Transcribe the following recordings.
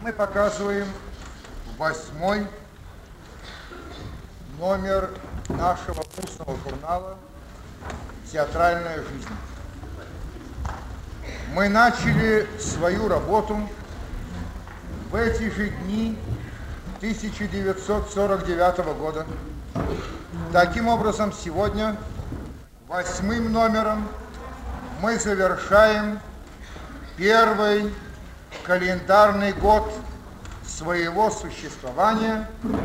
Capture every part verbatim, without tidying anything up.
Мы показываем восьмой номер нашего устного журнала «Театральная жизнь». Мы начали свою работу в эти же дни тысяча девятьсот сорок девятого года. Таким образом, сегодня восьмым номером мы завершаем первый календарный год своего существования,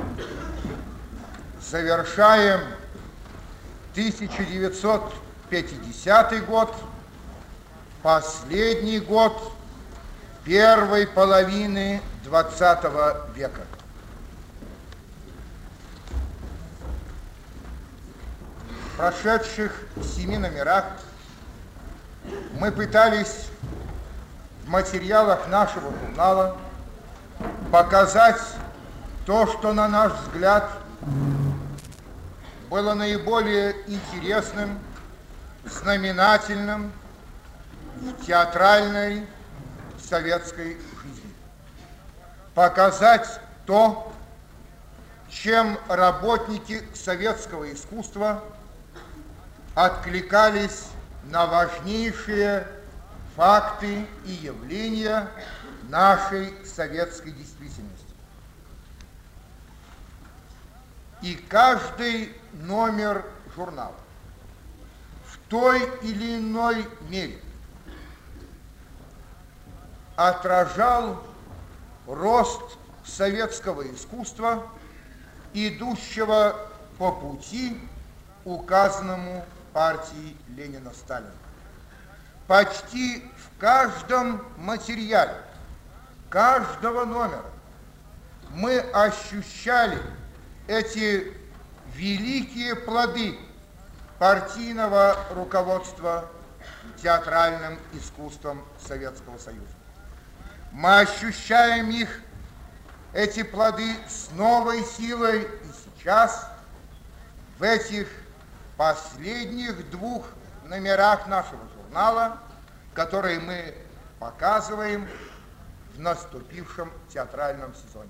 завершаем тысяча девятьсот пятидесятый год, последний год первой половины двадцатого века. В прошедших семи номерах мы пытались в материалах нашего журнала показать то, что, на наш взгляд, было наиболее интересным, знаменательным в театральной советской жизни. Показать то, чем работники советского искусства откликались на важнейшие факты и явления нашей советской действительности. И каждый номер журнала в той или иной мере отражал рост советского искусства, идущего по пути, указанному партией Ленина-Сталина. Почти в каждом материале каждого номера мы ощущали эти великие плоды партийного руководства театральным искусством Советского Союза. Мы ощущаем их, эти плоды, с новой силой и сейчас, в этих последних двух номерах нашего журнала, которые мы показываем в наступившем театральном сезоне.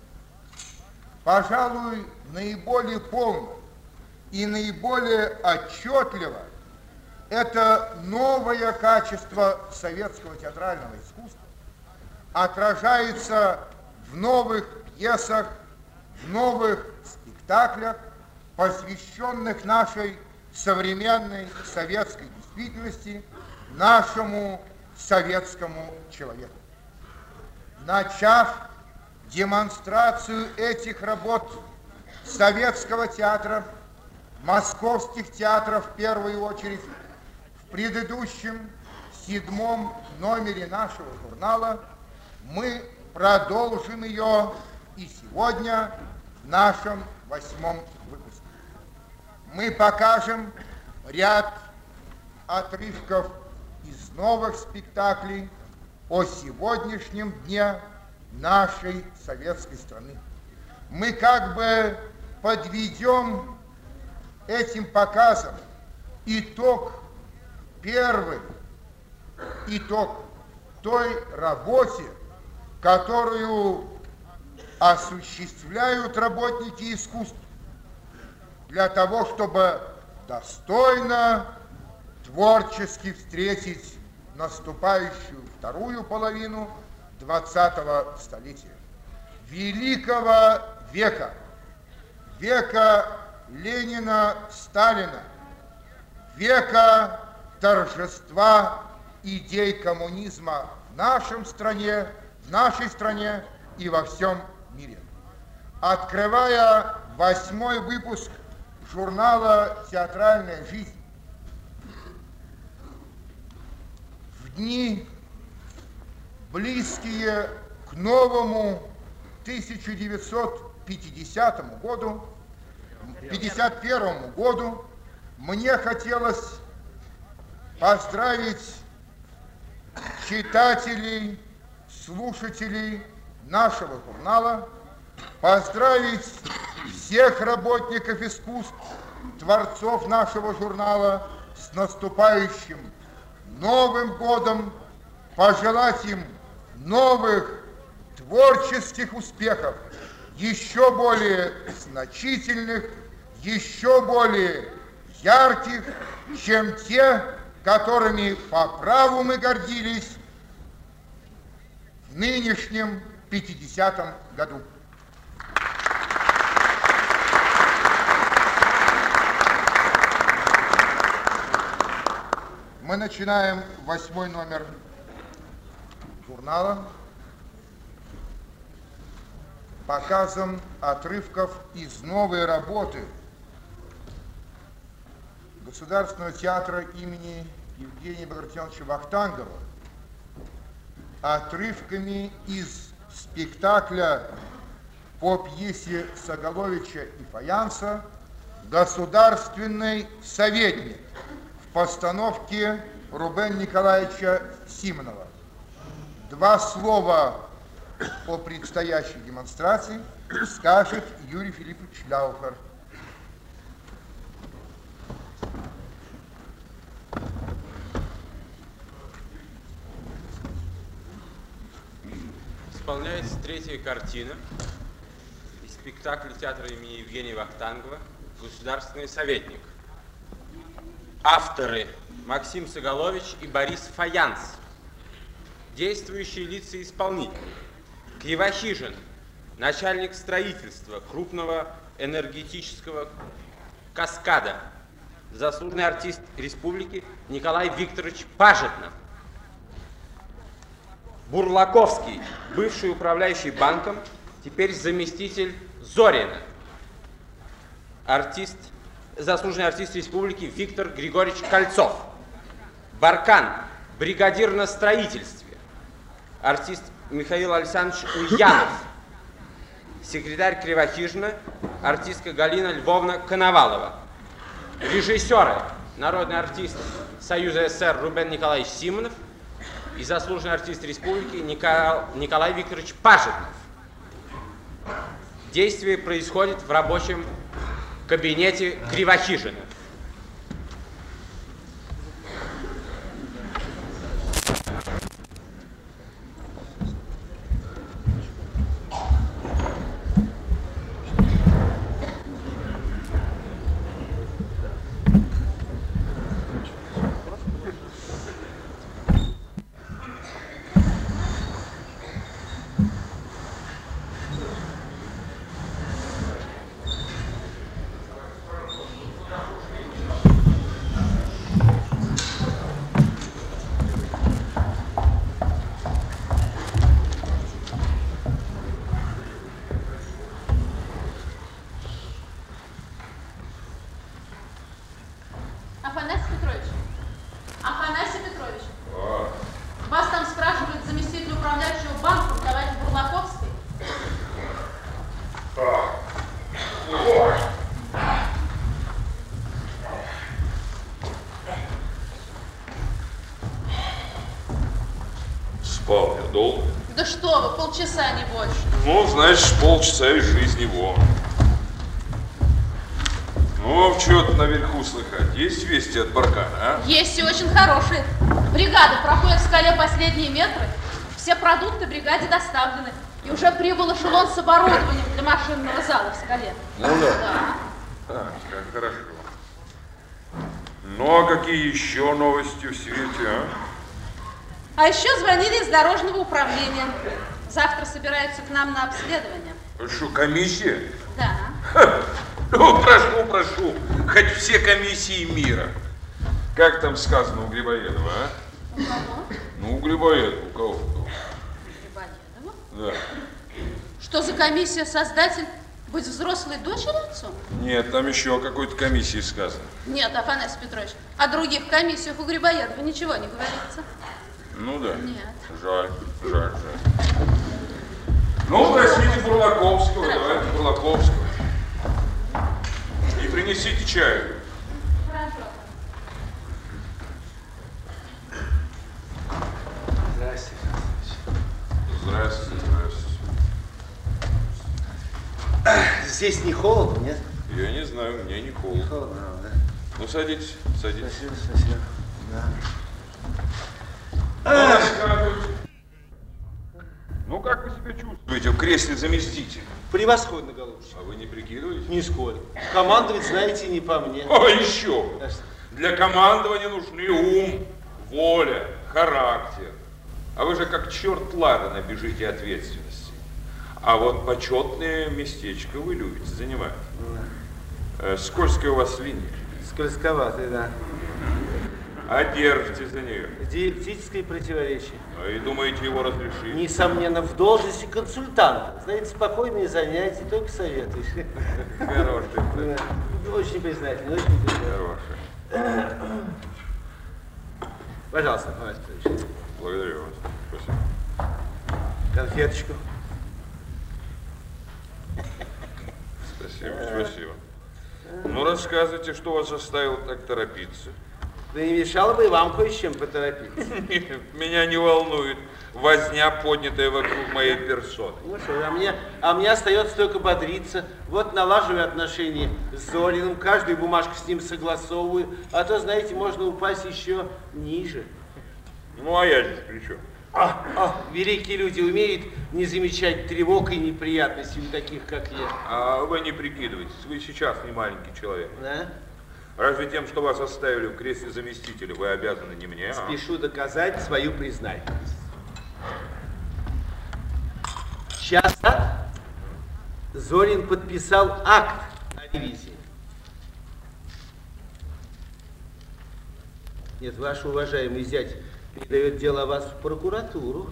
Пожалуй, наиболее полно и наиболее отчетливо это новое качество советского театрального искусства отражается в новых пьесах, в новых спектаклях, посвященных нашей современной советской действительности, нашему советскому человеку. Начав демонстрацию этих работ советского театра, московских театров в первую очередь, в предыдущем седьмом номере нашего журнала, мы продолжим ее и сегодня в нашем восьмом выпуске. Мы покажем ряд отрывков из новых спектаклей о сегодняшнем дне нашей советской страны. Мы как бы подведем этим показом итог, первый итог той работе, которую осуществляют работники искусства для того, чтобы достойно, творчески встретить наступающую вторую половину двадцатого столетия, великого века, века Ленина-Сталина, века торжества идей коммунизма в нашем стране, в нашей стране и во всем мире. Открывая восьмой выпуск журнала «Театральная жизнь», в дни, близкие к новому тысяча девятьсот пятидесятому году, пятьдесят первому году, мне хотелось поздравить читателей, слушателей нашего журнала, поздравить всех работников искусств, творцов нашего журнала с наступающим Новым годом, пожелать им новых творческих успехов, еще более значительных, еще более ярких, чем те, которыми по праву мы гордились в нынешнем пятидесятом году. Мы начинаем восьмой номер журнала показом отрывков из новой работы Государственного театра имени Евгения Багратионовича Вахтангова, отрывками из спектакля по пьесе Соголовича и Фаянса «Государственный советник» в постановке Рубена Николаевича Симонова. Два слова о предстоящей демонстрации скажет Юрий Филиппович Ляухер. Исполняется третья картина из спектакля театра имени Евгения Вахтангова «Государственный советник». Авторы Максим Соголович и Борис Фаянс. Действующие лица исполнителей: Кривохижин, начальник строительства крупного энергетического каскада, заслуженный артист республики Николай Викторович Пажетнов. Бурлаковский, бывший управляющий банком, теперь заместитель Зорина. Артист, заслуженный артист республики Виктор Григорьевич Кольцов. Баркан, бригадир на строительстве. Артист Михаил Александрович Ульянов. Секретарь Кривохижина, артистка Галина Львовна Коновалова. Режиссеры: народный артист Союза СССР Рубен Николаевич Симонов и заслуженный артист республики Николай, Николай Викторович Пажетнов. Действие происходит в рабочем кабинете Кривохижина. Спал я долго? Да что вы, полчаса, не больше. Ну, значит, полчаса из жизни вон. Ну, что-то наверху слыхать. Есть вести от Баркана, а? Есть и очень хорошие. Бригада проходит в скале последние метры. Все продукты бригаде доставлены. И уже прибыл эшелон с оборудованием для машинного зала в скале. Ну да. Да. А, как хорошо. Ну, а какие еще новости в свете, а? А еще звонили из дорожного управления. Завтра собираются к нам на обследование. Что, комиссия? Да. Ха. Ну, прошу, прошу. Хоть все комиссии мира. Как там сказано у Грибоедова, а? У кого? Ну, у Грибоедова. У кого? Грибоедова? Да. Что за комиссия, создатель? Быть взрослой дочерью отцу? Нет, там еще о какой-то комиссии сказано. Нет, Афанасий Петрович, о других комиссиях у Грибоедова ничего не говорится. Ну да. Нет. Жаль, жаль, жаль. Ну, просите Бурлаковского, Хорошо. давайте Бурлаковского. И принесите чаю. Хорошо. Здравствуйте. Здравствуйте, здравствуйте. Здесь не холодно, нет? Я не знаю, мне не холодно. Холодно, да. Ну, садитесь, садитесь. Спасибо, спасибо. Да. Ну, рассказывайте. Ну, как вы себя чувствуете? будете в кресле заместителя? Превосходно, голубчик. А вы не прикидываете? Нисколько. Командовать, знаете, не по мне. О, еще! А что? Для командования нужны ум, воля, характер. А вы же как черт ладана бежите ответственности. А вот почетное местечко вы любите занимать. Э, скользкая у вас линия. Скользковатый, да. А держите за нее. Диалектическое противоречие. А и думаете его разрешить? Несомненно, в должности консультанта. Знаете, спокойные занятия, только советуешь. Хороший. Да. Очень признательный, очень признательный. Хороший. Пожалуйста, Павел Петрович. Благодарю вас. Спасибо. Конфеточку. Спасибо, спасибо. Ну, рассказывайте, что вас заставило так торопиться. Да не мешало бы и вам кое с чем поторопиться. Меня не волнует возня, поднятая вокруг моей персоны. Ну что, а мне, а мне остается только бодриться. Вот налаживаю отношения с Зориным, каждую бумажку с ним согласовываю, а то, знаете, можно упасть еще ниже. Ну, а я здесь при чем? А, а, великие люди умеют не замечать тревог и неприятностей у таких, как я. А вы не прикидывайтесь, вы сейчас не маленький человек. Да? Разве тем, что вас оставили в кресле заместителя, вы обязаны не мне, а? Спешу доказать свою признательность. Час назад Зорин подписал акт о ревизии. Нет, ваш уважаемый зять передает дело о вас в прокуратуру.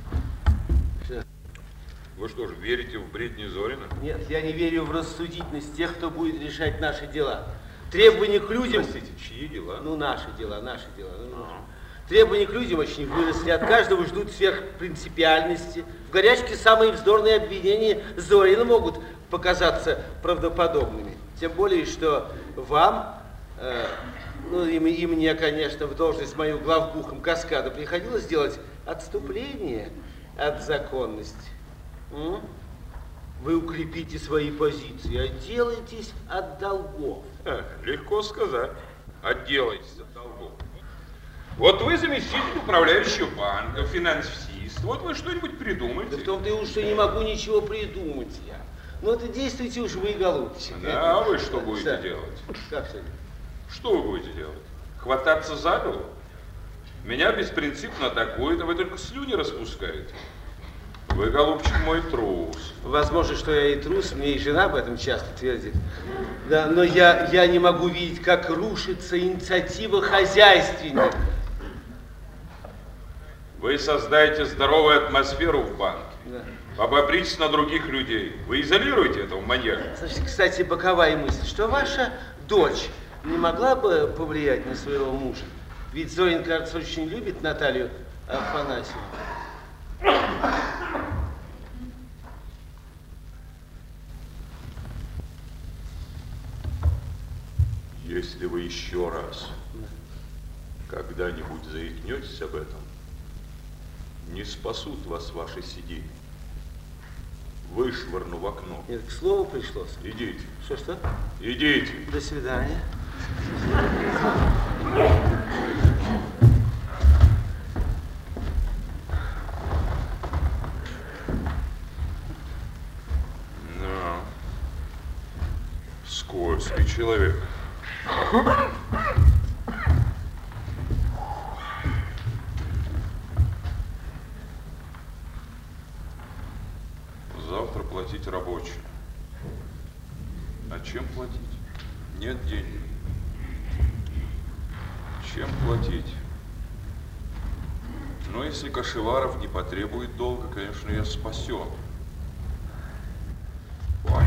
Вы что же, верите в бредни Зорина? Нет, я не верю в рассудительность тех, кто будет решать наши дела. Требования к людям... Простите, чьи дела? Ну, наши дела, наши дела. Ну, наши. Требования к людям очень выросли, от каждого ждут сверхпринципиальности. В горячке самые вздорные обвинения Зорина могут показаться правдоподобными. Тем более, что вам, э, ну и, и мне, конечно, в должность мою главбухом Каскада приходилось делать отступление от законности. М? Вы укрепите свои позиции, отделайтесь от долгов. А, легко сказать. Отделайтесь от долгов. Вот вы заместитель управляющего банка, финансист. Вот вы что-нибудь придумайте. Да в том-то и уж, что не могу ничего придумать я. Ну, это действуйте уж вы, голубчик. Да, а вы что будете Да. делать? Как что? Что вы будете делать? Хвататься за голову? Меня беспринципно атакуют, а вы только слюни распускаете. Вы, голубчик мой, трус. Возможно, что я и трус, мне и жена об этом часто твердит. Да, но я, я не могу видеть, как рушится инициатива хозяйственника. Вы создаете здоровую атмосферу в банке. Да. Обопритесь на других людей. Вы изолируете этого маньяка. Слушайте, кстати, боковая мысль, что ваша дочь не могла бы повлиять на своего мужа? Ведь Зорин, кажется, очень любит Наталью Афанасьевну. Если вы еще раз когда-нибудь заикнетесь об этом, не спасут вас ваши сиденья. Вышвырну в окно. Нет, к слову пришлось. Идите. Что-что? Идите. До свидания. Да. Скользкий человек. Завтра платить рабочим. А чем платить? Нет денег. Чем платить? Но если Кашеваров не потребует долга, конечно, я спасен. Ой.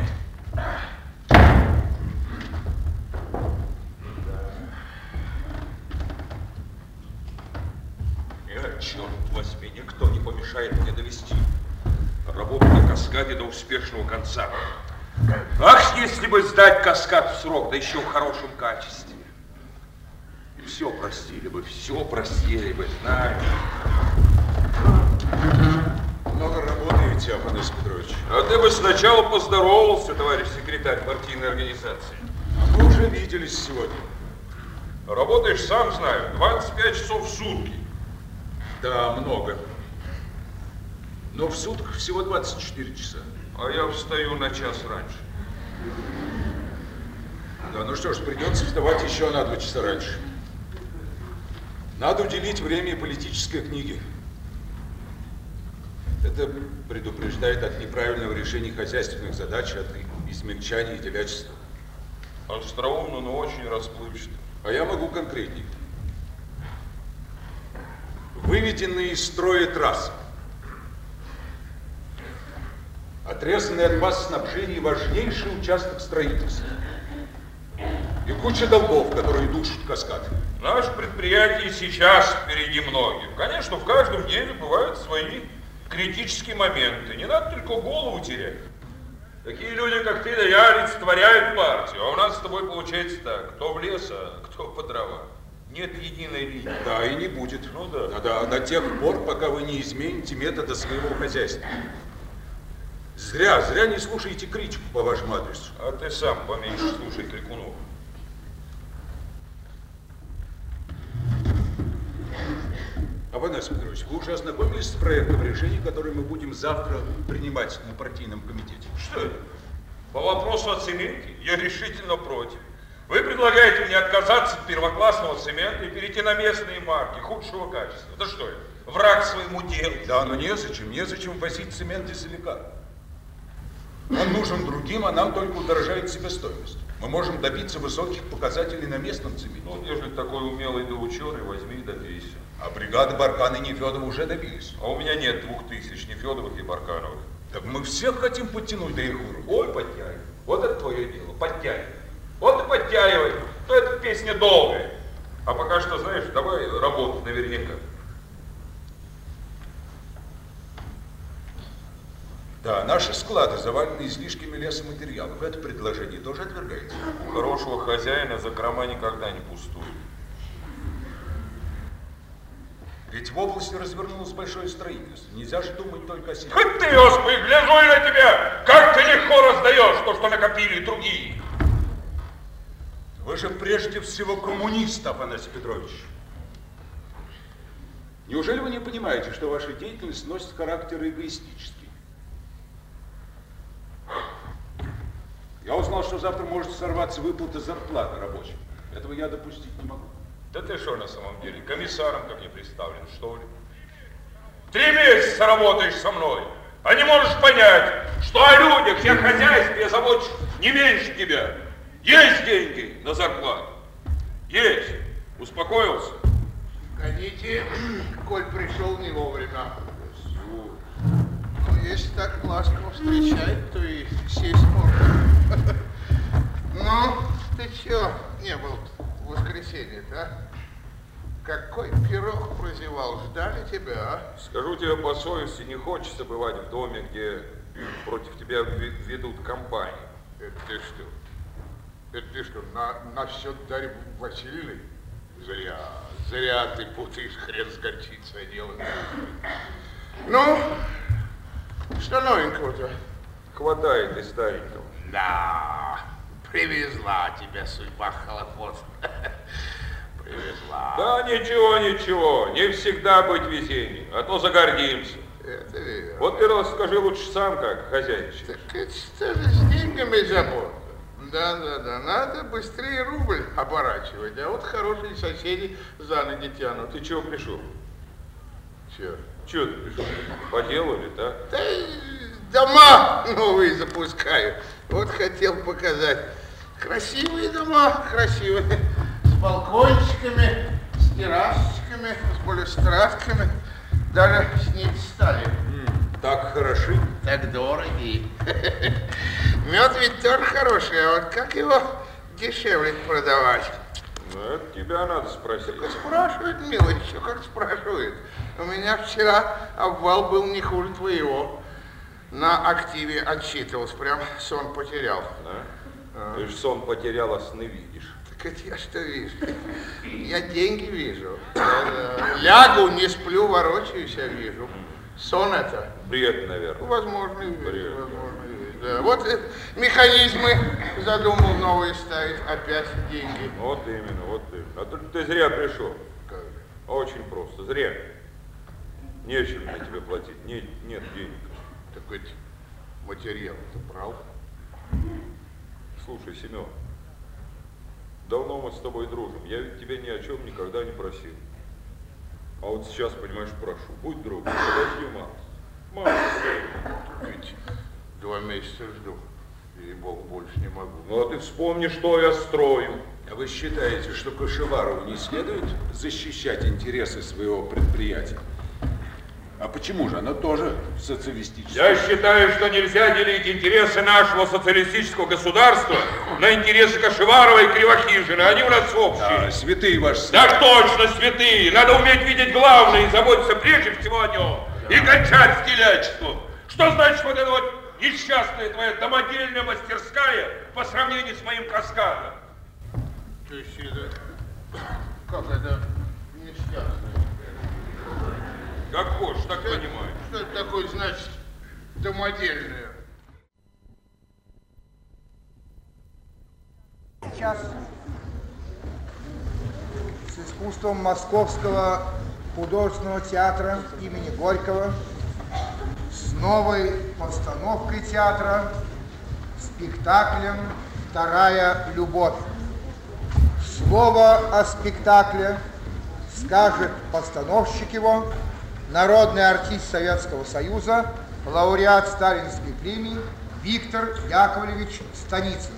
Э, черт возьми, никто не помешает мне довести работу на Каскаде до успешного конца. Ах, если бы сдать Каскад в срок, да еще в хорошем качестве. Все простили бы, все простили бы, знаешь. Много работаете, Афанасий Петрович. А ты бы сначала поздоровался, товарищ секретарь партийной организации. Мы уже виделись сегодня. Работаешь, сам знаю, двадцать пять часов в сутки. Да, много. Но в сутках всего двадцать четыре часа. А я встаю на час раньше. Да, ну что ж, придется вставать еще на два часа раньше. Надо уделить время политической книге. Это предупреждает от неправильного решения хозяйственных задач, от измельчания и телячества. Остроумно, но очень расплывчато. А я могу конкретнее. Выведенные из строя трассы. Отрезанный от баз снабжения важнейший участок строительства. И куча долгов, которые душат каскад. Наше предприятие сейчас впереди многих. Конечно, в каждом деле бывают свои критические моменты. Не надо только голову терять. Такие люди, как ты, да я, олицетворяют партию. А у нас с тобой получается так. Кто в лес, а кто по дрова. Нет единой линии. Да, и не будет. Ну да. Да, да, до тех пор, пока вы не измените метода своего хозяйства. Зря, зря не слушаете критику по вашему адресу. А ты сам поменьше слушай крикунов. Афанасий Петрович, вы уже ознакомились с проектом решения, который мы будем завтра принимать на партийном комитете? Что это? По вопросу о цементе я решительно против. Вы предлагаете мне отказаться от первоклассного цемента и перейти на местные марки худшего качества. Да что это? Враг своему делу. Да, но незачем, незачем возить цемент издалека. Он нужен другим, а нам только удорожает себестоимость. Мы можем добиться высоких показателей на местном цементе. Ну, ежели такой умелый да ученый, возьми и добейся. А бригады Баркана и Нефедова уже добились. А у меня нет двух тысяч Нефедовых и Баркановых. Так мы всех хотим подтянуть до их уровня. Ой, подтягивай. Вот это твое дело, подтягивай. Вот и подтягивай. То эта песня долгая. А пока что, знаешь, давай работать наверняка. Да, наши склады завалены излишками лесоматериалов. Это предложение тоже отвергается. У хорошего хозяина закрома никогда не пустуют. Ведь в области развернулось большое строительство. Нельзя же думать только о себе. Хоть ты, Господи, гляжу я на тебя! Как ты легко раздаешь то, что накопили другие! Вы же прежде всего коммунист, Афанасий Петрович. Неужели вы не понимаете, что ваша деятельность носит характер эгоистический? Я узнал, что завтра может сорваться выплата зарплаты рабочим. Этого я допустить не могу. Да ты что на самом деле, комиссаром ко мне представлен, что ли? Три месяца работаешь со мной, а не можешь понять, что о людях и о хозяйстве я забочусь не меньше тебя. Есть деньги на зарплату? Есть. Успокоился? Гоните, коль пришел не вовремя. Ну, если так ласково встречать, то и сесть можно. Ну, ты чё не был в воскресенье-то, а? Какой пирог прозевал, ждали тебя, а? Скажу тебе по совести, не хочется бывать в доме, где против тебя ведут кампанию. Это ты что? Это ты что, на, насчет Дарьи Васильевны? Зря, зря ты путаешь, хрен с горчицей дело. Ну, что новенького-то? Хватает и старенького. Да, привезла тебя судьба холопот. Привезла. Да ничего, ничего, не всегда быть везением, а то загордимся. Это верно. Вот ты расскажи лучше сам, как хозяйничаешь. Так это что же с деньгами забота? Да, да, да, надо быстрее рубль оборачивать, а вот хорошие соседи за ноги тянут. Ты чего пришел? Че? Чего ты пришел? По делу или так? Да дома новые запускаю. Вот хотел показать. Красивые дома, красивые. С балкончиками, с террасочками, с балюстрадками. Даже снить стали. Так хороши. Так дороги. Мед ведь тоже хороший, а вот как его дешевле продавать? Ну, это тебя надо спросить. Так спрашивает, милый, еще как спрашивает. У меня вчера обвал был не хуже твоего. На активе отчитывался, прям сон потерял. Да? А. Ты же сон потерял, а сны видишь. Так это я что вижу? Я деньги вижу. Лягу, не сплю, ворочаюсь, я вижу. Сон это? Бред, наверное. Возможно, и Бред. вещь, возможно, и вещь. Да. Вот э, механизмы задумал новые ставить, опять деньги. Вот именно, вот именно. А тут ты зря пришел. Как? Очень просто, зря. Нечем мне тебе платить, нет, нет денег. Так ведь материал-то брал. Слушай, Семен, давно мы с тобой дружим. Я ведь тебя ни о чем никогда не просил. А вот сейчас, понимаешь, прошу, будь другом, подожди малость. Малость. Ведь два месяца жду, и Бог больше не могу. Ну а ты вспомни, что я строю. А вы считаете, что Кашеварову не следует защищать интересы своего предприятия? А почему же? Оно тоже социалистическое. Я считаю, что нельзя делить интересы нашего социалистического государства на интересы Кашеварова и Кривохижина. Они у нас общие. А, святые ваши. Да точно, святые. Надо уметь видеть главное и заботиться прежде всего о нем. И кончать стилячество. Что значит вот эта вот несчастная твоя домодельная мастерская по сравнению с моим каскадом? То есть это... Как это несчастное? Как хочешь, так Что, понимаю. что это такое, значит, домодельное? Сейчас с искусством Московского художественного театра имени Горького, с новой постановкой театра, спектаклем «Вторая любовь». Слово о спектакле скажет постановщик его, народный артист Советского Союза, лауреат Сталинской премии Виктор Яковлевич Станицын.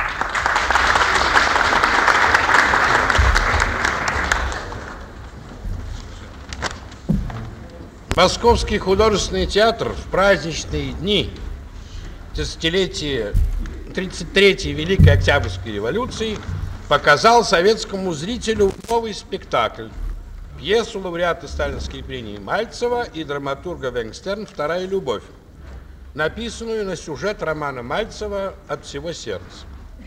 Московский художественный театр в праздничные дни тридцатилетия тридцать третьей Великой Октябрьской революции показал советскому зрителю новый спектакль, пьесу лауреата Сталинской премии Мальцева и драматурга Венгстерн «Вторая любовь», написанную на сюжет романа Мальцева «От всего сердца».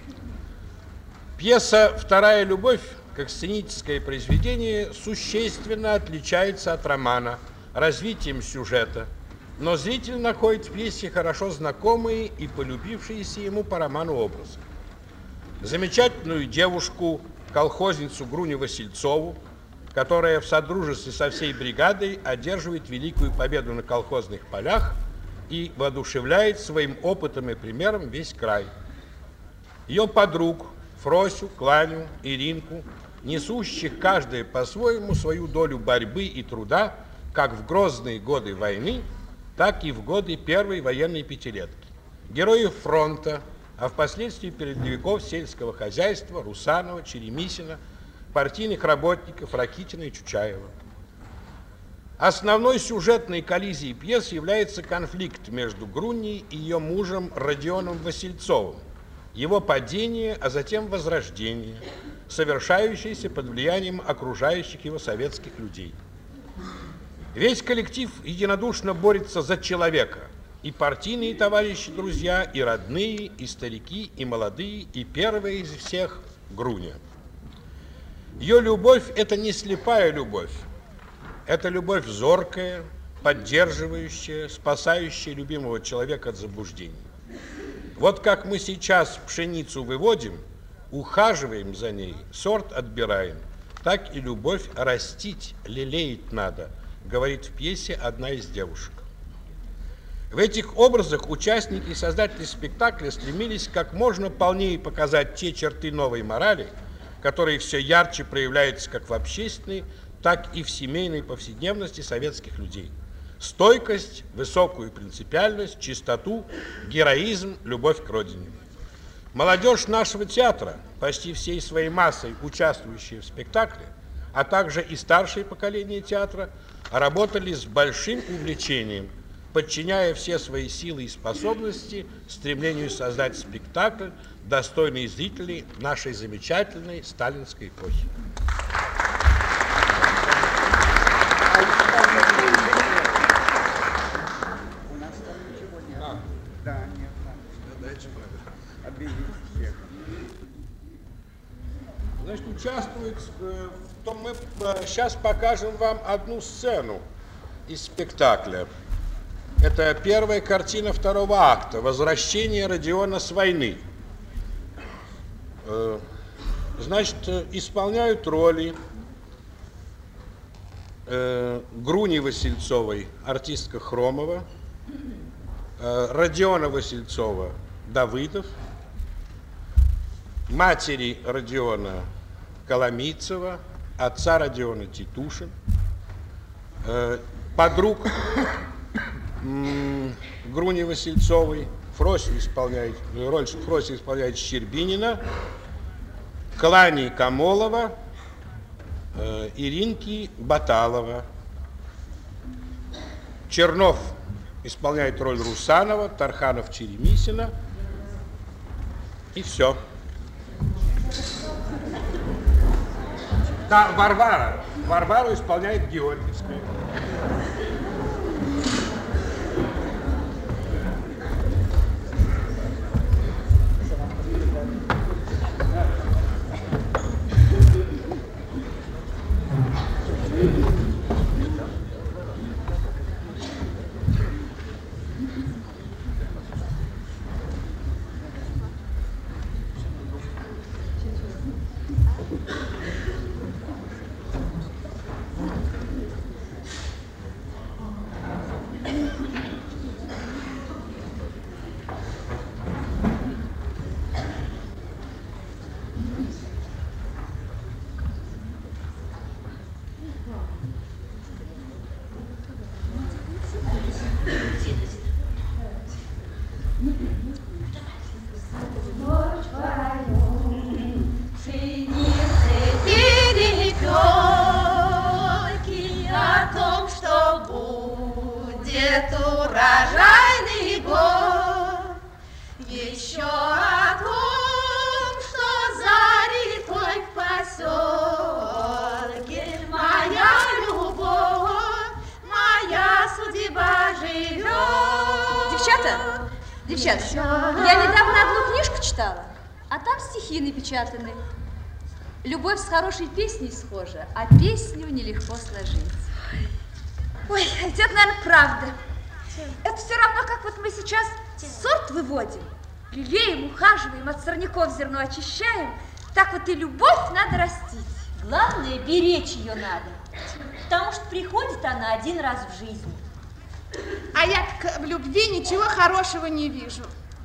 Пьеса «Вторая любовь» как сценическое произведение существенно отличается от романа развитием сюжета, но зритель находит в пьесе хорошо знакомые и полюбившиеся ему по роману образы. Замечательную девушку, колхозницу Груню Васильцову, которая в содружестве со всей бригадой одерживает великую победу на колхозных полях и воодушевляет своим опытом и примером весь край. Ее подруг Фросю, Кланю, Иринку, несущих каждая по-своему свою долю борьбы и труда, как в грозные годы войны, так и в годы первой военной пятилетки. Героев фронта, а впоследствии передовиков сельского хозяйства Русанова, Черемисина, партийных работников Ракитина и Чучаева. Основной сюжетной коллизией пьес является конфликт между Груней и ее мужем Родионом Васильцовым, его падение, а затем возрождение, совершающееся под влиянием окружающих его советских людей. Весь коллектив единодушно борется за человека, и партийные товарищи, друзья, и родные, и старики, и молодые, и первые из всех – Груня. Ее любовь – это не слепая любовь, это любовь зоркая, поддерживающая, спасающая любимого человека от заблуждений. Вот как мы сейчас пшеницу выводим, ухаживаем за ней, сорт отбираем, так и любовь растить, лелеять надо, говорит в пьесе одна из девушек. В этих образах участники и создатели спектакля стремились как можно полнее показать те черты новой морали, которые все ярче проявляются как в общественной, так и в семейной повседневности советских людей. Стойкость, высокую принципиальность, чистоту, героизм, любовь к родине. Молодежь нашего театра, почти всей своей массой участвующая в спектакле, а также и старшее поколение театра, работали с большим увлечением, подчиняя все свои силы и способности стремлению создать спектакль, достойный зрителей нашей замечательной сталинской эпохи. Значит, участвует в том, мы сейчас покажем вам одну сцену из спектакля. Это первая картина второго акта «Возвращение Родиона с войны». Значит, исполняют роли э, Груни Васильцовой, артистка Хромова, э, Родиона Васильцова, Давыдов, матери Родиона Коломийцева, отца Родиона Титушин, э, подруг м, Груни Васильцовой, Фроси исполняет, роль Фроси исполняет Щербинина, Клани Камолова, э, Иринки Баталова. Чернов исполняет роль Русанова, Тарханов Черемисина. И все. Да, Варвара. Варвару исполняет Георгиевская. Девчата, я недавно одну книжку читала, а там стихи напечатаны. Любовь с хорошей песней схожа, а песню нелегко сложить. Ой, ведь это, наверное, правда. Это все равно, как вот мы сейчас сорт выводим, лелеем, ухаживаем, от сорняков зерно очищаем, так вот и любовь надо растить. Главное, беречь ее надо, потому что приходит она один раз в жизни. А я так в любви ничего хорошего не вижу.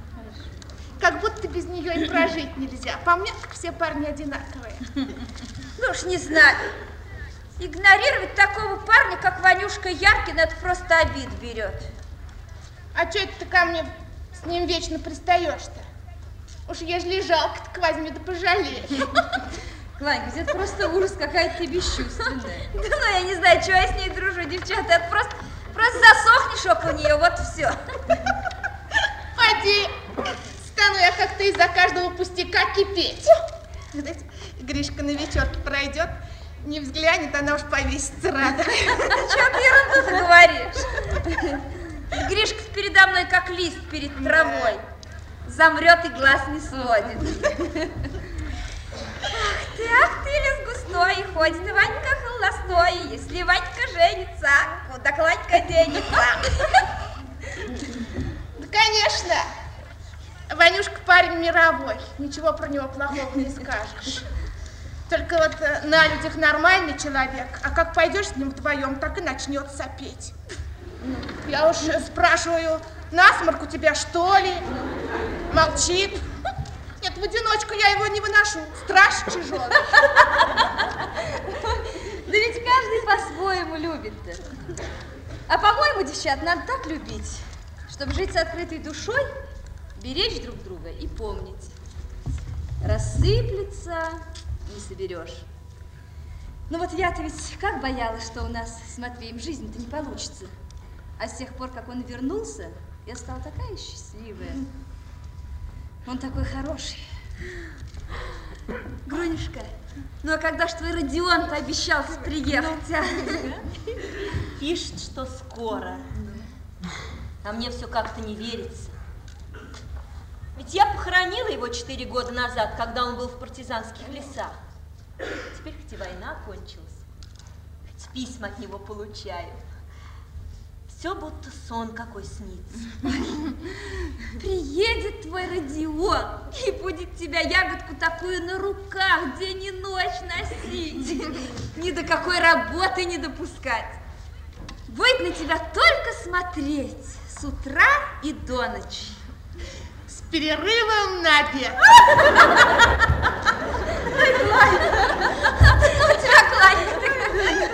Как будто без нее и прожить нельзя. По мне, как все парни одинаковые. Ну уж не знаю. Игнорировать такого парня, как Ванюшка Яркин, это просто обид берет. А что это ты ко мне с ним вечно пристаешь-то? Уж ежели жалко, так возьми да пожалеешь. Кланька, это просто ужас, какая ты бесчувственная. Да ну, я не знаю, чего я с ней дружу, девчата, это просто... Просто засохнешь около нее, вот и все. Поди, стану я как-то из-за каждого пустяка кипеть. Знаете, Гришка на вечерке пройдет, не взглянет, она уж повесится рада. Чего ты ерунду-то говоришь? Гришка передо мной как лист перед травой. Замрет и глаз не сводит. Ах ты, ах ты, лес густой, и ходит и Ванька холостой. Если Ванька женится, куда Кланька денется? Да, конечно. Ванюшка парень мировой, ничего про него плохого не скажешь. Только вот на людях нормальный человек, а как пойдешь с ним вдвоем, так и начнет сопеть. Я уж спрашиваю, насморк у тебя что ли? Молчит. Нет, в одиночку я его не выношу, страж тяжелый. Да ведь каждый по-своему любит-то. А по-моему, девчат, надо так любить, чтобы жить с открытой душой, беречь друг друга и помнить. Рассыплется, не соберешь. Ну вот я-то ведь как боялась, что у нас с Матвеем жизнь-то не получится. А с тех пор, как он вернулся, я стала такая счастливая. Он такой хороший. Грунюшка, ну а когда ж твой Родион пообещался приехать, а? Пишет, что скоро. А мне все как-то не верится. Ведь я похоронила его четыре года назад, когда он был в партизанских лесах. Теперь хоть и война кончилась, хоть письма от него получаю. Все будто сон какой снится. Приедет твой Родион и будет тебя ягодку такую на руках день и ночь носить. Ни до какой работы не допускать. Будет на тебя только смотреть с утра и до ночи. С перерывом на обед. Ой, Клавик, у тебя Клавик.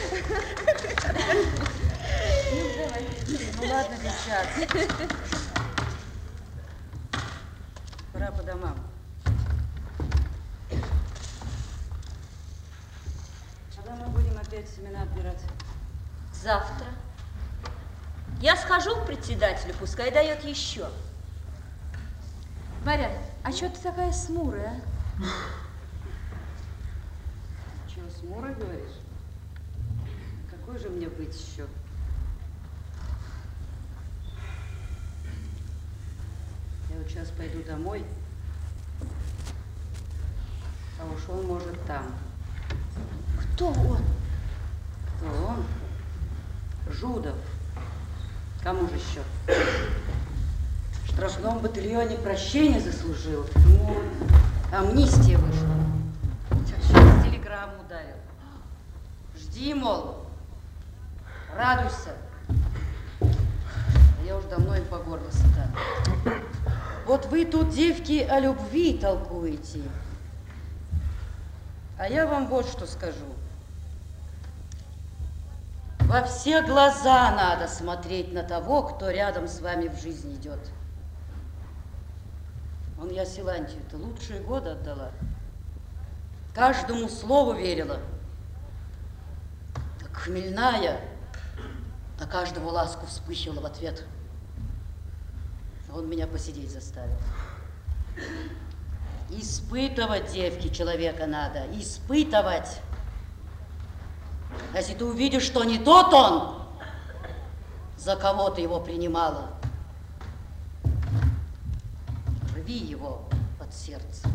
Ну ладно, сейчас. Пора по домам. Когда мы будем опять семена отбирать? Завтра. Я схожу к председателю, пускай дает еще. Марья, а что ты такая смурая? Чего, смурой говоришь? Какой же мне быть еще? Я вот сейчас пойду домой, а уж он может там. Кто он? Кто он? Жудов. Кому же еще? В штрафном батальоне прощения заслужил. Ну, амнистия вышла. Сейчас телеграмму дали. Жди, мол. Радуйся. Я уж давно им по горло сыта. Вот вы тут, девки, о любви толкуете. А я вам вот что скажу. Во все глаза надо смотреть на того, кто рядом с вами в жизни идет. Вон я Силантию-то лучшие годы отдала. Каждому слову верила. Так хмельная, на каждого ласку вспыхивала в ответ. Он меня посидеть заставил. Испытывать, девки, человека надо. Испытывать. А если ты увидишь, что не тот он, за кого ты его принимала, рви его от сердца.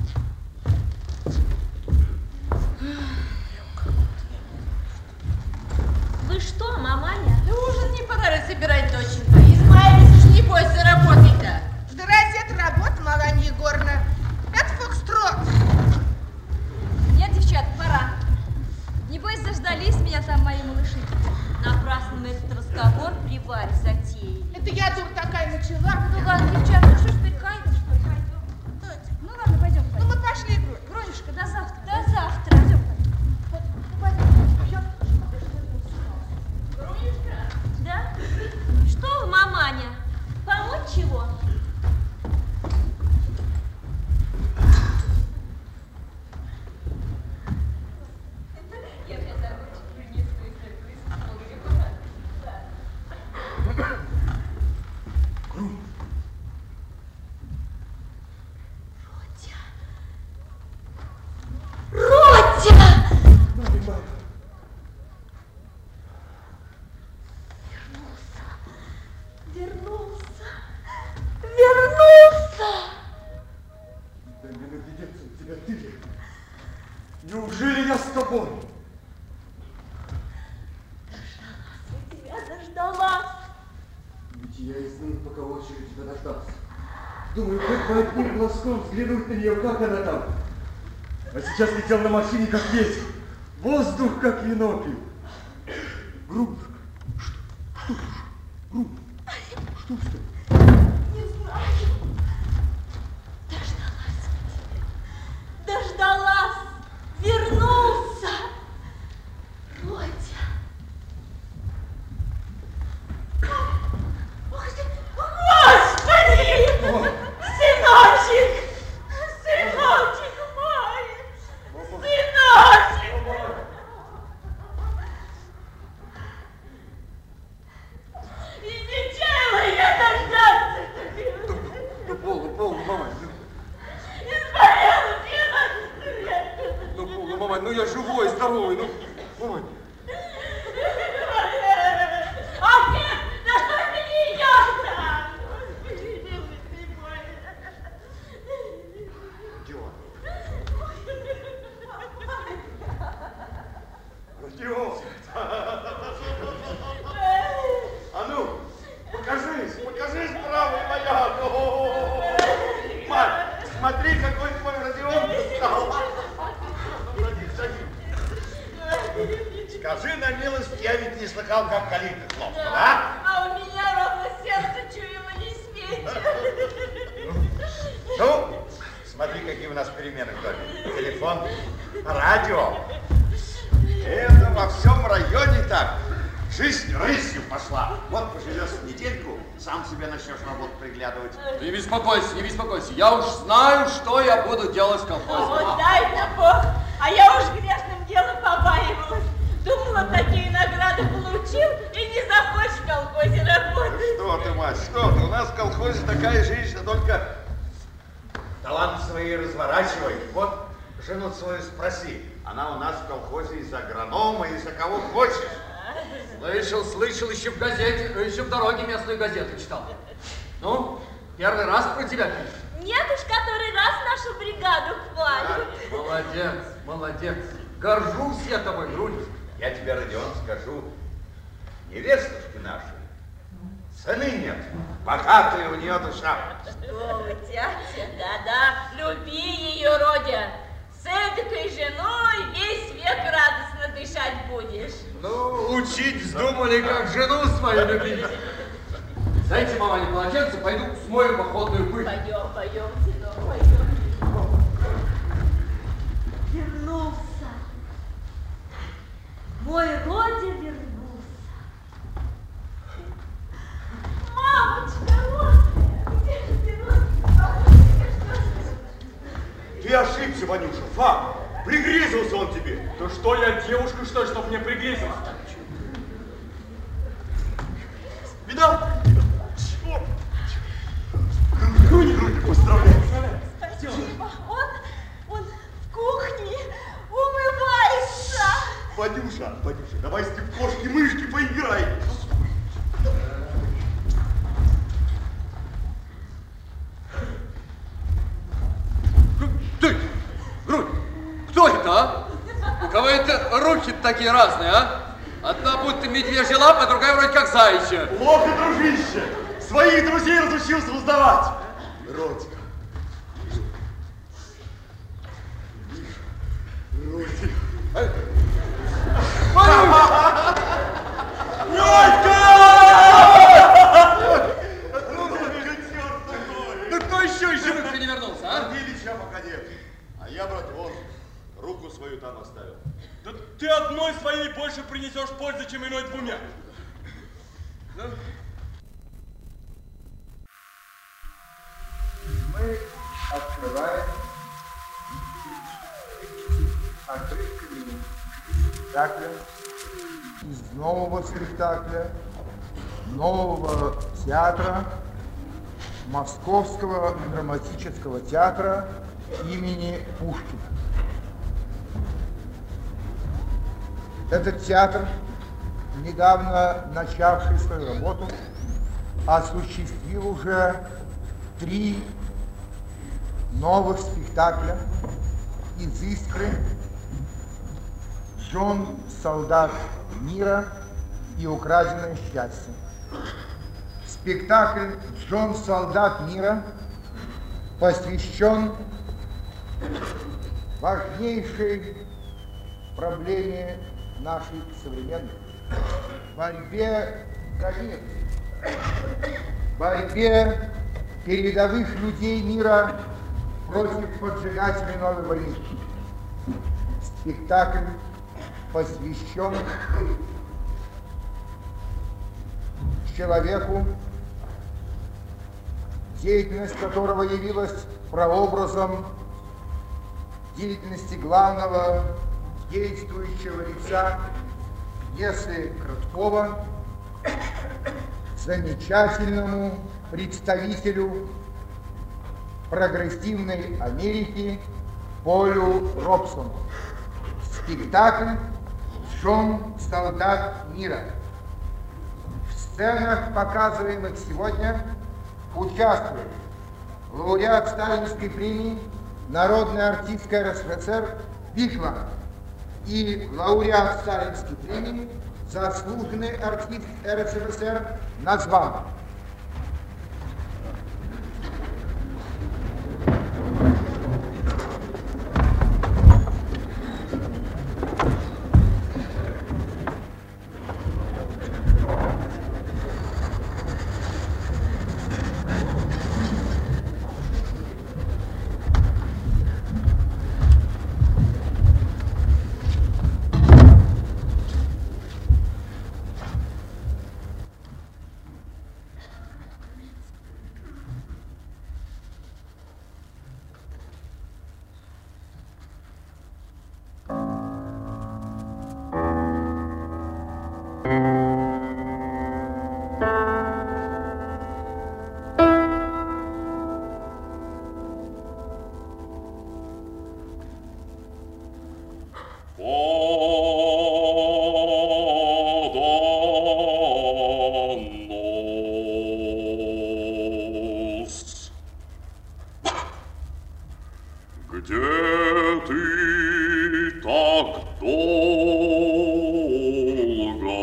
Вы что, маманя? Да ужин не пора собирать, доченька. Измаились уж не бойся работать-то. Да разве это работа, Маланья Егоровна? Это фокстрот. Нет, девчат, пора. Небось, заждались меня там мои малыши. Напрасно мы этот разговор при Варе затеяли. Это я, дура такая, начала. Ну ладно, девчат, ну что ж, теперь кайф, что ли? Пойдем. Ну ладно, пойдем. Ну мы пошли, Грунь. Гронюшка, до завтра. До завтра. Пойдем. Да? Что вы, маманя? Помочь чего? Неужели я с тобой? Я дождалась. Ведь я из них пока в очередь тебя дождался. Думаю, хоть по одним глазком взглянуть на нее, как она там. А сейчас летел на машине, как ветер. Воздух, как вино пил. Грунюшка, что? Что ж? Грунь, что с тобой? Не знаю. Дождалась. Дождалась. Вернулся. Родя. Господи! Сыночек! Сыночек мой! Сыночек! И не чаяла я дождаться! Ну, полно, полно, мама. Испарила сына! Ну, полно, мама, ну я живой, здоровый, ну, мама. А нет, да что ты не идешь-то? Родион! Родион! А ну, слыхал, как калитка хлопнула, а? А у меня ровно сердце чуяло не смейте. Ну, смотри, какие у нас перемены в доме. Телефон, радио. Это во всем районе так. Жизнь рысью пошла. Вот поживешь недельку, сам себе начнешь работу приглядывать. Не беспокойся, не беспокойся. Я уж знаю, что я буду делать в колхозе. Вот дай-то Бог. А я уж грешным делом побаивалась. Думала, такие награды получил и не захочешь в колхозе работать. Что ты, мать, что ты? У нас в колхозе такая жизнь, что только талант свои разворачивай. Вот жену свою спроси. Она у нас в колхозе из агронома, из-за кого хочешь. Слышал, слышал, еще в газете, еще в дороге местную газету читал. Ну, первый раз про тебя пишут. Нет уж, который раз нашу бригаду хвалят. Молодец, молодец. Горжусь я тобой, Грунь. Я тебе, Родион, скажу, невестушки наши, цены нет, богатая у нее душа. Что вы, тятя, да-да, люби ее, Родя. С эдакой женой весь век радостно дышать будешь. Ну, учить вздумали, как жену свою любить. Дайте, мамане, полотенце, пойду смою походную пыль. Пойдем, пойдем, сынок, пойдем. Вернулся. Мой Родя вернулся. Мамочка, Родя, где же ты, Родя? Ты ошибся, Ванюша, факт. Пригрезился он тебе. Да что я, девушка, что ли, чтоб мне пригрезился? Видал? Черт! Грунь, Грунь, поздравляю. Спасибо. Он, он в кухне умывается. Ванюша, Ванюша, давай с ним в кошки-мышки поиграем. Ты, Грунь, кто это, а? У кого это руки такие разные, а? Одна будто медвежья лапа, другая вроде как заячья. Плохо, дружище. Своих друзей разучился узнавать. Родик. Родик. Ну кто еще из живых не вернулся, а? Ильича пока нет. А я, брат, вон, руку свою там оставил. Да ты одной своей больше принесешь пользы, чем иной двумя. Мы открываем отрывками спектакля, из нового спектакля, нового театра, Московского драматического театра имени Пушкина. Этот театр, недавно начавший свою работу, осуществил уже три новых спектакля из «Искры», «Джон, солдат мира» и «Украденное счастье». Спектакль «Джон, солдат мира» посвящен важнейшей проблеме нашей современной борьбе за мир, борьбе передовых людей мира против поджигателей новой войны. Спектакль посвящен человеку, деятельность которого явилась прообразом деятельности главного действующего лица пьесы Краткова, замечательному представителю прогрессивной Америки Полю Робсону. Спектакль «Джон, солдат мира». В сценах, показываемых сегодня, участвуют лауреат Сталинской премии, народная артистка эр эс эф эс эр Викман и лауреат Сталинской премии, заслуженный артист эр эс эф эс эр Назван. Где ты так долго?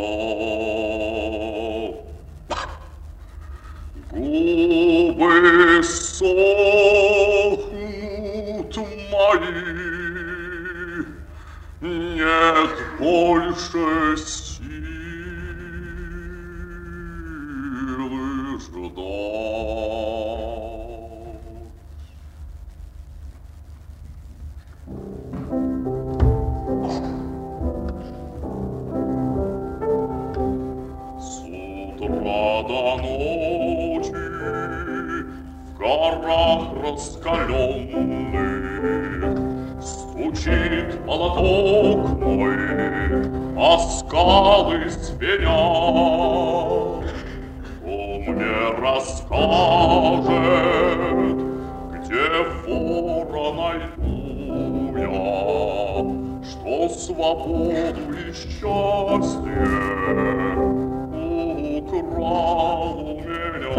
Губы сохнут мои, нет больше силы ждать. С утра до ночи в горах раскаленных стучит молоток мой, а скалы звенят. Кто мне расскажет, где вора найду я, что свободу и счастье украл у меня?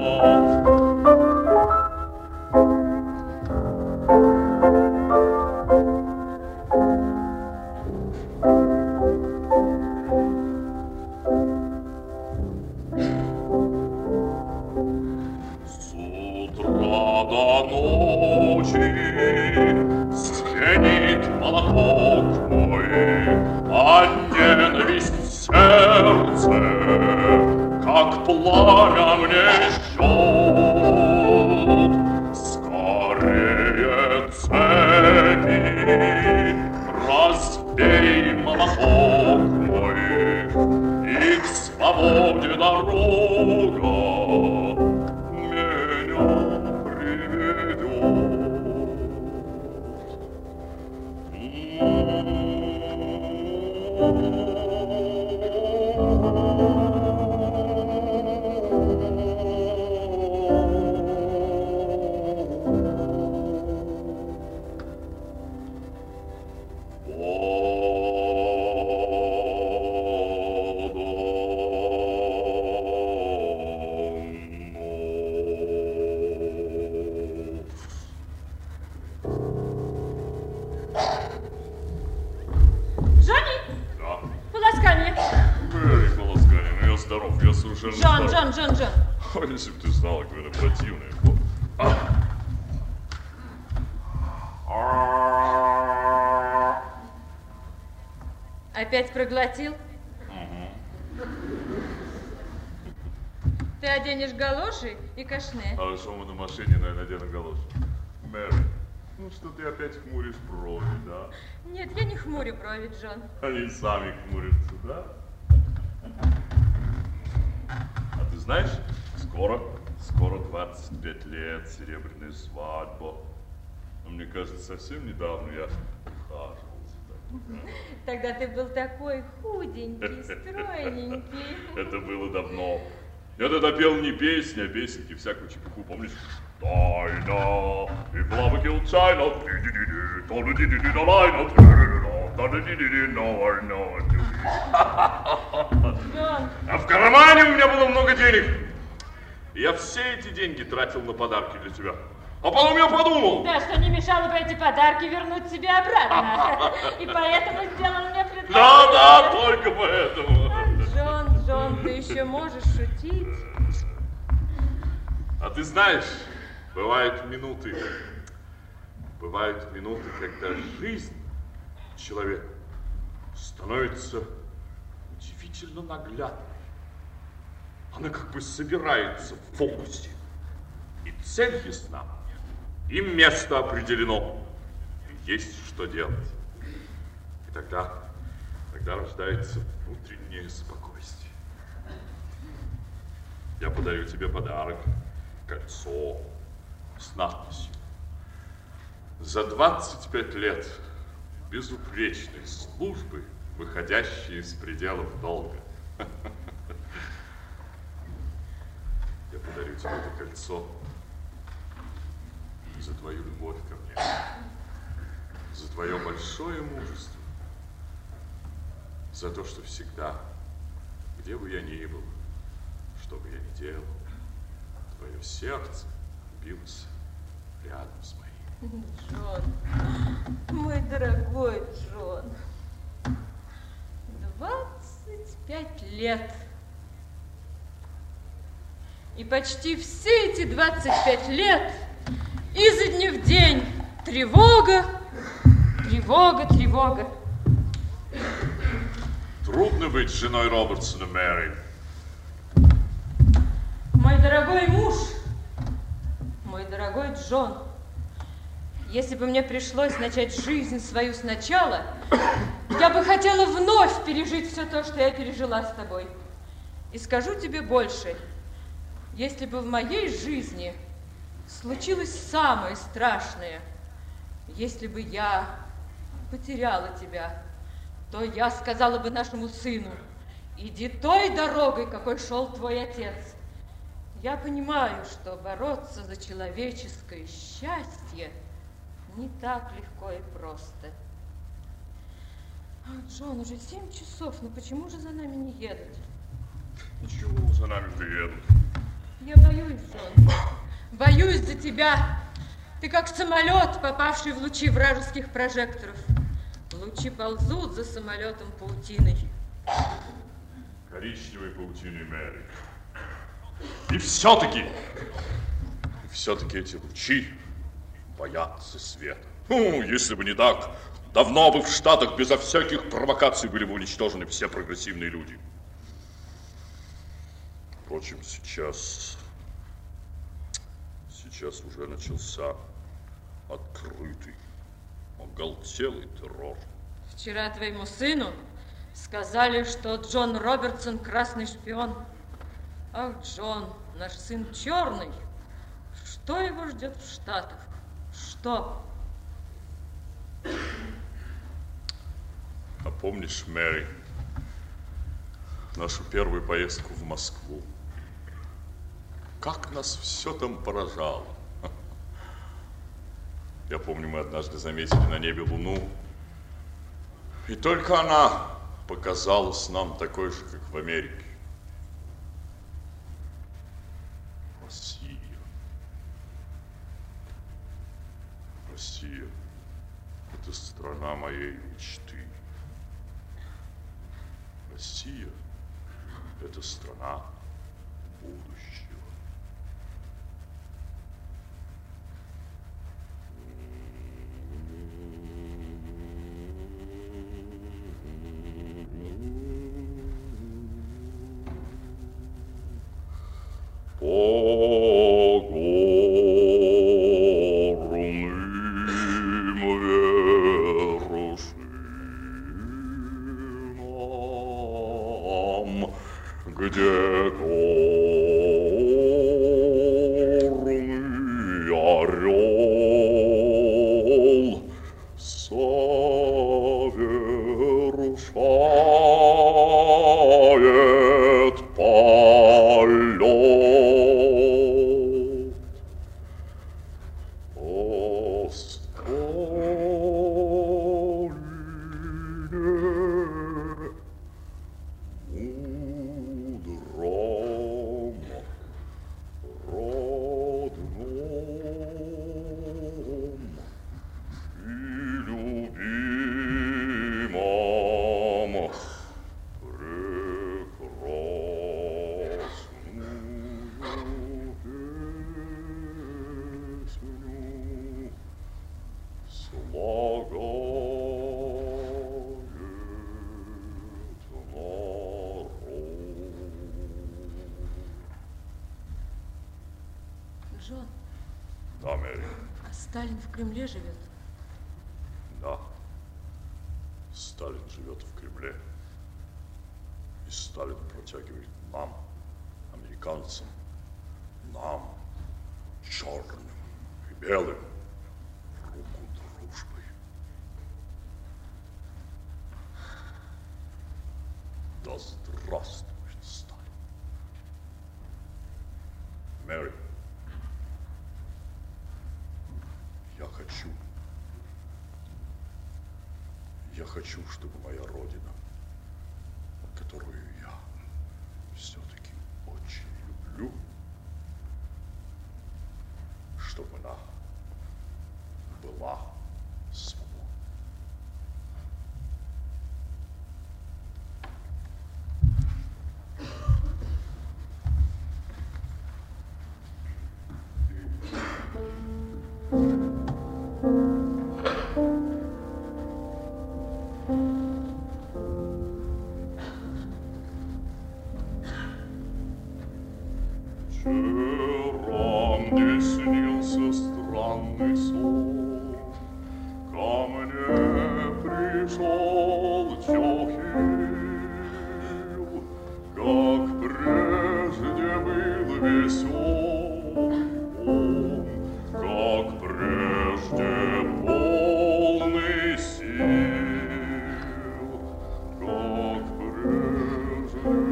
До ночи звенит молоток мой, а ненависть в сердце, как пламя мне жжет. Скорее цепи, разбей молоток мой, и к свободе дорога Джон, Джон, Джон, Джон. Ой, если бы ты знала, какой она противная. Опять проглотил? Угу. Ты оденешь галоши и кашне. А что мы на машине, наверное, надену галоши? Мэри, ну что ты опять хмуришь брови, да? Нет, я не хмурю брови, Джон. Они сами хмурятся, да? А ты знаешь, скоро, скоро двадцать пять лет, серебряная свадьба. Но мне кажется, совсем недавно я ухаживал сюда. Тогда ты был такой худенький, стройненький. Это было давно. Я тогда пел не песни, а песенки, всякую чепуху, помнишь? Тайна, и плавы кил чайна, а в кармане у меня было много денег. И я все эти деньги тратил на подарки для тебя. А потом я подумал. Да, что не мешало бы эти подарки вернуть себе обратно. И поэтому сделал мне предложение. Да, да, только поэтому. Джон, Джон, ты еще можешь шутить? А ты знаешь, бывают минуты, бывают минуты, когда жизнь человека становится удивительно наглядной. Она как бы собирается в фокусе. И цель ясна, и место определено, и есть что делать. И тогда, тогда рождается внутреннее спокойствие. Я подарю тебе подарок, кольцо с надписью. За двадцать пять лет безупречной службы, выходящей из пределов долга. Я подарю тебе это кольцо за твою любовь ко мне, за твое большое мужество, за то, что всегда, где бы я ни был, что бы я ни делал, твое сердце билось рядом с моим. Джон, мой дорогой Джон, двадцать пять лет. И почти все эти двадцать пять лет изо дня в день тревога, тревога, тревога. Трудно быть женой Робертсона, Мэри. Мой дорогой муж, мой дорогой Джон, если бы мне пришлось начать жизнь свою сначала, я бы хотела вновь пережить все то, что я пережила с тобой. И скажу тебе больше, если бы в моей жизни случилось самое страшное, если бы я потеряла тебя, то я сказала бы нашему сыну: иди той дорогой, какой шел твой отец. Я понимаю, что бороться за человеческое счастье не так легко и просто. А, Джон, уже семь часов, но почему же за нами не едут? Почему за нами приедут? Я боюсь, Джон, боюсь за тебя. Ты как самолет, попавший в лучи вражеских прожекторов. Лучи ползут за самолетом паутиной. Коричневой паутиной, Мэри. И все-таки, и все-таки эти лучи боятся света. Ну, если бы не так, давно бы в Штатах безо всяких провокаций были бы уничтожены все прогрессивные люди. Впрочем, сейчас, сейчас уже начался открытый, оголтелый террор. Вчера твоему сыну сказали, что Джон Робертсон красный шпион. Ах, Джон, наш сын черный. Что его ждет в Штатах? Что? А помнишь, Мэри, нашу первую поездку в Москву? Как нас все там поражало. Я помню, мы однажды заметили на небе луну, и только она показалась нам такой же, как в Америке. Россия. Россия – это страна моей мечты. Россия – это страна будущего. По горным вершинам, где горный орел совершает полет. Джон. Да, Мэри. А Сталин в Кремле живет? Да. Сталин живет в Кремле. И Сталин протягивает нам, американцам, нам, черным и белым, руку дружбы. Да здравствует Сталин. Мэри, я хочу, я хочу, чтобы моя родина, которую я все-таки очень люблю, чтобы она была свободна. Вчера мне снился странный сон, ко мне пришел Тёхил, как прежде был веселый он, как прежде полный сил, как прежде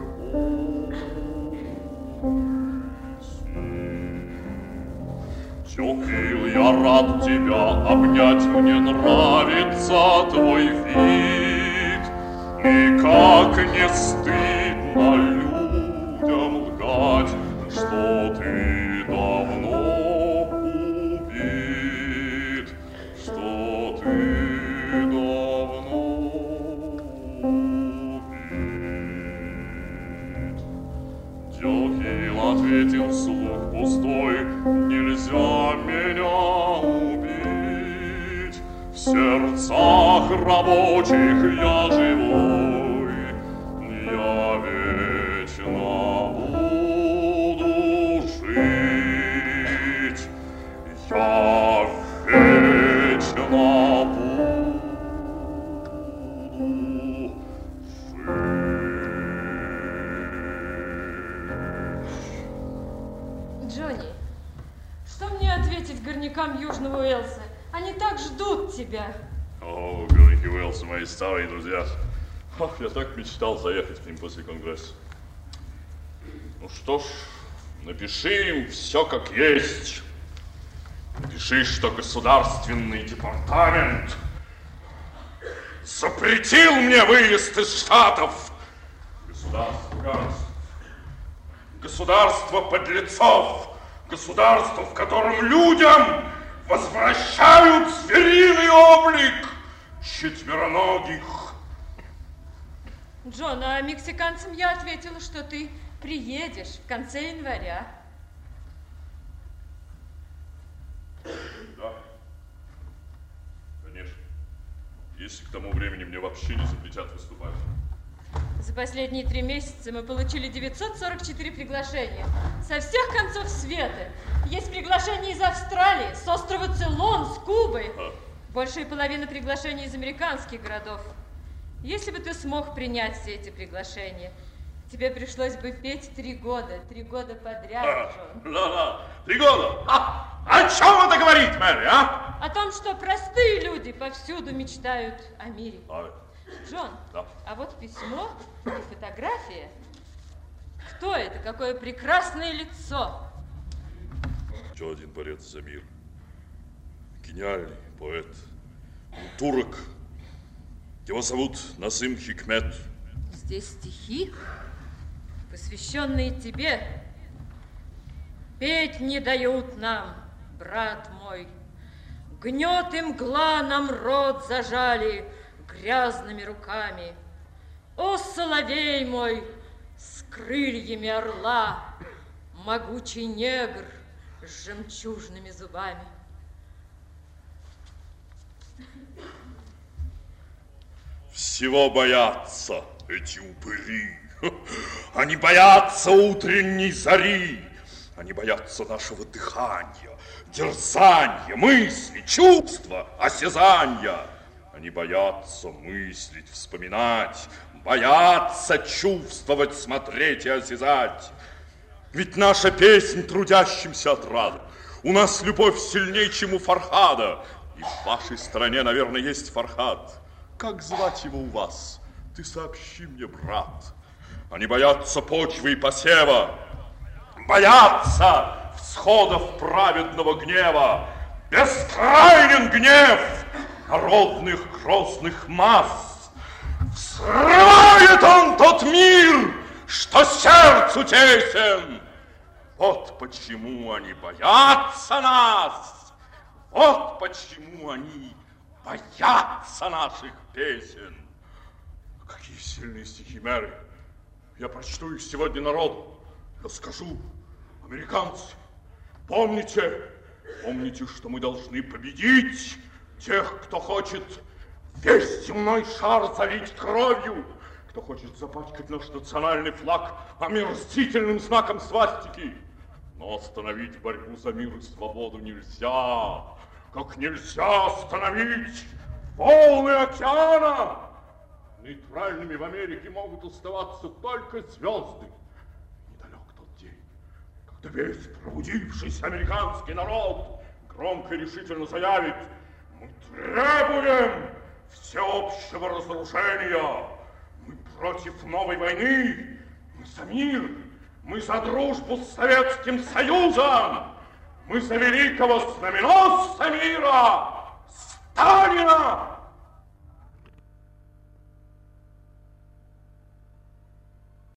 Тёхил, я рад тебя обнять, мне нравится твой вид. И как не стыдно людям лгать, что ты давно убит, что ты давно убит. Тёхил ответил вслух пустой: нельзя меня убить, в сердцах рабочих я живой, я вечно буду жить, я вечно буду жить. Джонни, что мне ответить горнякам Южного Уэльса? Они так ждут тебя. О, горняки Уэльса, мои старые друзья. Ах, я так мечтал заехать к ним после Конгресса. Ну что ж, напиши им все как есть. Напиши, что государственный департамент запретил мне выезд из Штатов. Государство гангстеров, государство подлецов, государство, в котором людям возвращают звериный облик четвероногих. Джон, а мексиканцам я ответила, что ты приедешь в конце января. Да, конечно. Если к тому времени мне вообще не запретят выступать. За последние три месяца мы получили девятьсот сорок четыре приглашения со всех концов света. Есть приглашения из Австралии, с острова Цейлон, с Кубы. А. Большая половина приглашений из американских городов. Если бы ты смог принять все эти приглашения, тебе пришлось бы петь три года, три года подряд, а, Джон. Да-да, три года. А, о чем это говорит, Мэри, а? О том, что простые люди повсюду мечтают о мире. А. Джон, да. А вот письмо и фотография. Кто это? Какое прекрасное лицо. Еще один борец за мир. Гениальный поэт. Он турок. Его зовут Насым Хикмет. Здесь стихи, посвященные тебе. Петь не дают нам, брат мой. Гнет и мгла нам рот зажали грязными руками. О, соловей мой, с крыльями орла, могучий негр с жемчужными зубами. Всего боятся эти упыри. Они боятся утренней зари. Они боятся нашего дыхания, дерзания, мысли, чувства, осязания. Они боятся мыслить, вспоминать, боятся чувствовать, смотреть и осязать. Ведь наша песнь трудящимся отрада. У нас любовь сильнее, чем у Фархада. И в вашей стране, наверное, есть Фархад. Как звать его у вас? Ты сообщи мне, брат. Они боятся почвы и посева. Боятся всходов праведного гнева. Бескрайнен гнев народных грозных масс. Взрывает он тот мир, что сердцу тесен. Вот почему они боятся нас. Вот почему они боятся наших песен. Какие сильные стихи, Мэри. Я прочту их сегодня народу. Я скажу: американцы, помните, помните, что мы должны победить тех, кто хочет весь земной шар залить кровью, кто хочет запачкать наш национальный флаг омерзительным знаком свастики. Но остановить борьбу за мир и свободу нельзя, как нельзя остановить волны океана. Нейтральными в Америке могут оставаться только звезды. Недалек тот день, когда весь пробудившийся американский народ громко и решительно заявит: мы требуем всеобщего разоружения, мы против новой войны, мы за мир, мы за дружбу с Советским Союзом, мы за великого знаменосца мира, Сталина!